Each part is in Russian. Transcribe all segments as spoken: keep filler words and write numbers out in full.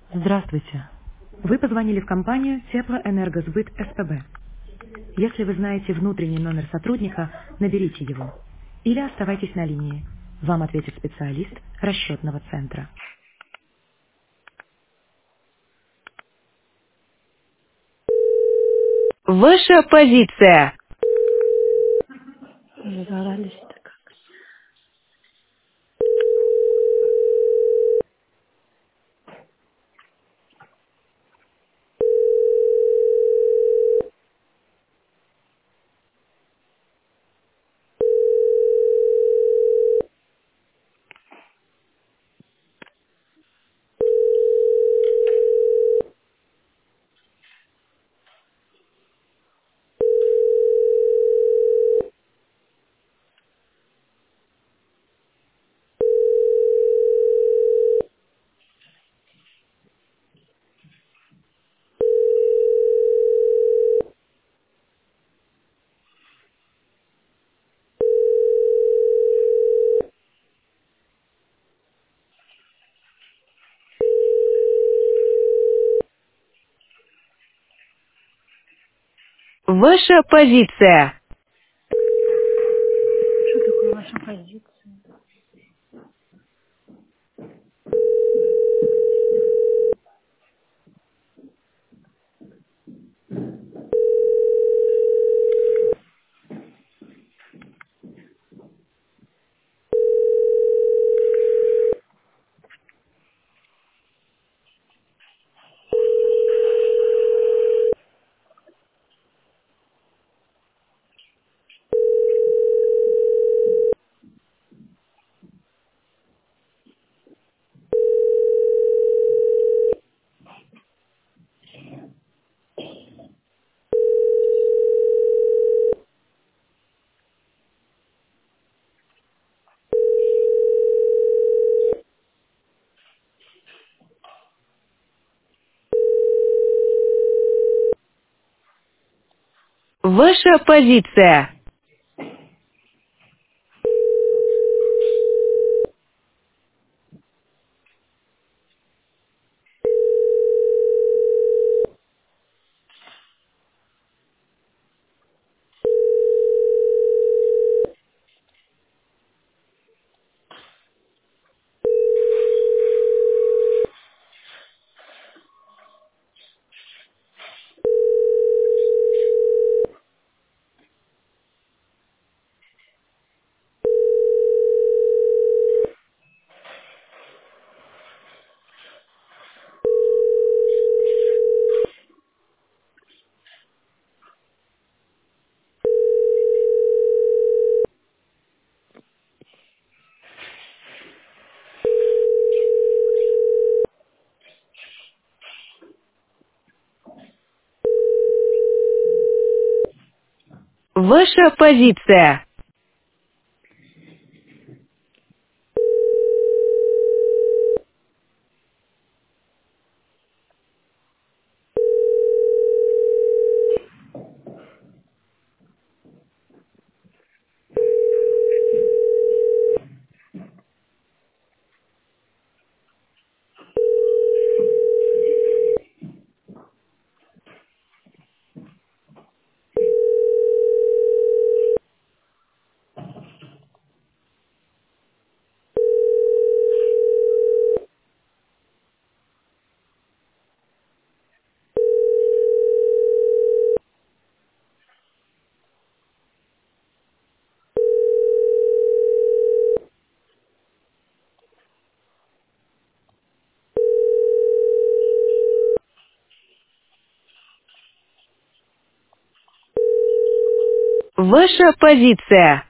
Здравствуйте. Вы позвонили в компанию Теплоэнергосбыт СПБ. Если вы знаете внутренний номер сотрудника, наберите его. Или оставайтесь на линии. Вам ответит специалист расчетного центра. Ваша позиция. Загорались-то как. Ваша позиция. Что такое ваша позиция? Ваша позиция. Ваша позиция. Ваша позиция.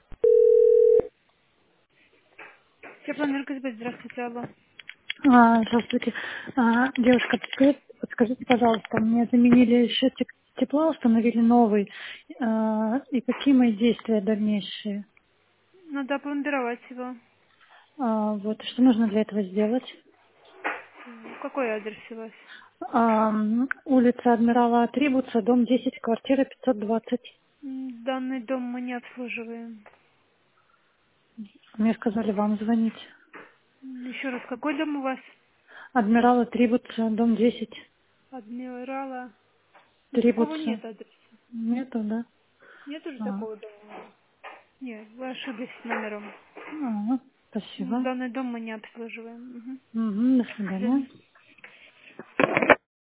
Теплоэнергосбыт, здравствуйте, алло. А, здравствуйте. А, девушка, подскажите, подскажите, пожалуйста, мне заменили счетчик тепла, установили новый. А, и какие мои действия дальнейшие? Надо опломбировать его. А, вот, что нужно для этого сделать? М, Какой адрес у вас? А, м, улица Адмирала Атрибуца, дом десять, квартира пятьсот двадцать. М, Данный дом мы не обслуживаем. Мне сказали вам звонить. М, Еще раз, какой дом у вас? Адмирала Трибутса, дом десять. Адмирала. Трибутса. Такого нет адреса. Нету, да? Нет уже А. такого дома? Нет, вы ошиблись с номером. А, спасибо. Данный дом мы не обслуживаем. Угу. Угу, до До свидания. свидания.